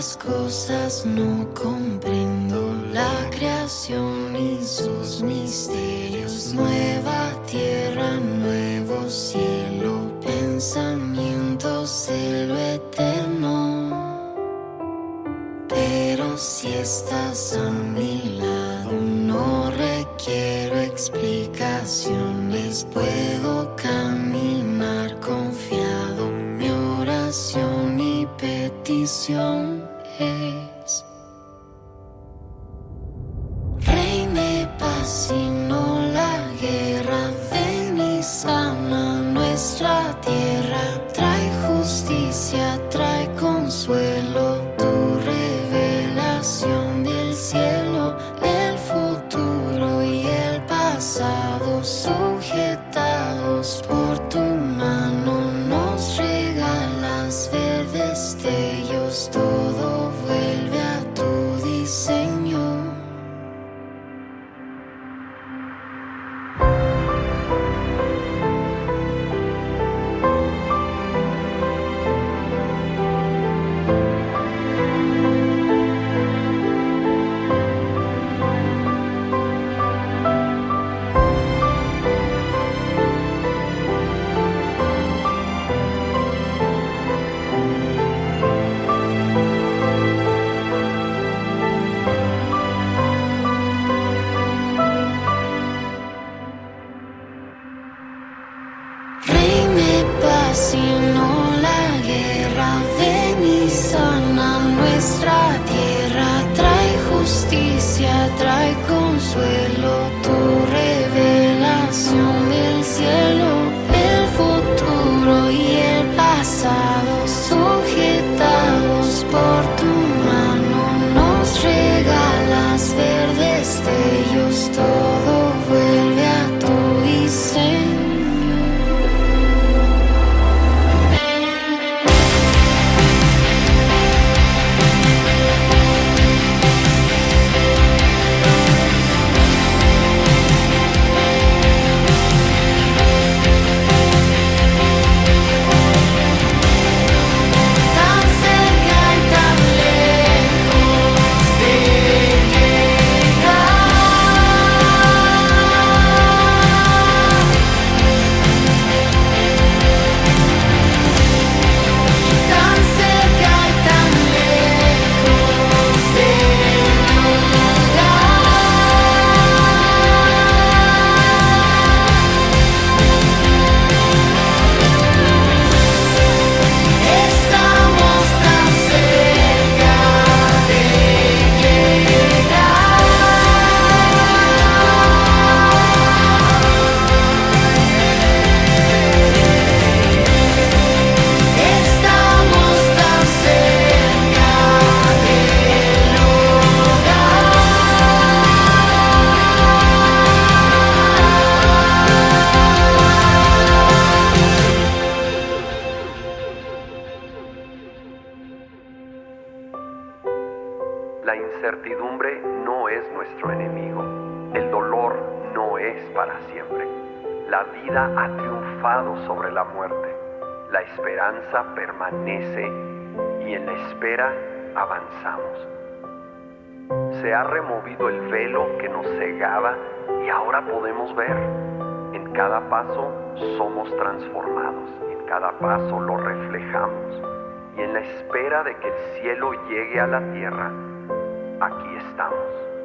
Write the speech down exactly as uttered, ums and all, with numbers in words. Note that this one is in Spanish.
Muchas cosas no comprendo, la creación y sus misterios, nueva tierra, nuevo cielo, pensamientos de lo eterno. Pero si estás a mi lado, no requiero explicaciones, puedo caminar confiado. Mi oración y petición es: reine paz y no la guerra, ven y sana nuestra tierra, trae justicia, trae consuelo, tu revelación del cielo, el futuro y el pasado, sujetados por tu mano, nos regalas verdes destellos, todo vuelve a tu diseño. Reine paz y no la guerra, ven y sana nuestra tierra, trae justicia, trae consuelo, tu revelación del cielo, el futuro y el pasado, sujetados por tu mano, nos regalas verdes destellos, todo vuelve a tu diseño. La incertidumbre no es nuestro enemigo. El dolor no es para siempre. La vida ha triunfado sobre la muerte. La esperanza permanece y en la espera avanzamos. Se ha removido el velo que nos cegaba y ahora podemos ver. En cada paso somos transformados. En cada paso lo reflejamos. Y en la espera de que el cielo llegue a la tierra, aquí estamos.